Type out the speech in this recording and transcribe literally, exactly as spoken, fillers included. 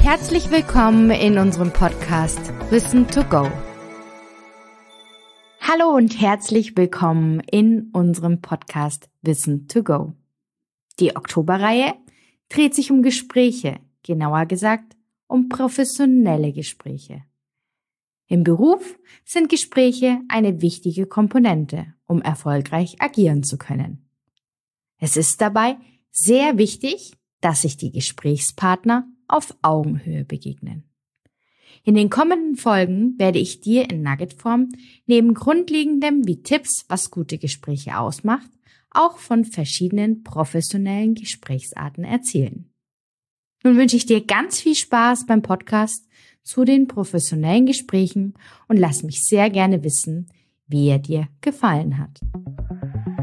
Herzlich willkommen in unserem Podcast Wissen to Go. Hallo und herzlich willkommen in unserem Podcast Wissen to Go. Die Oktoberreihe dreht sich um Gespräche, genauer gesagt um professionelle Gespräche. Im Beruf sind Gespräche eine wichtige Komponente, um erfolgreich agieren zu können. Es ist dabei sehr wichtig, dass sich die Gesprächspartner auf Augenhöhe begegnen. In den kommenden Folgen werde ich dir in Nuggetform neben Grundlegendem wie Tipps, was gute Gespräche ausmacht, auch von verschiedenen professionellen Gesprächsarten erzählen. Nun wünsche ich dir ganz viel Spaß beim Podcast zu den professionellen Gesprächen und lass mich sehr gerne wissen, wie er dir gefallen hat.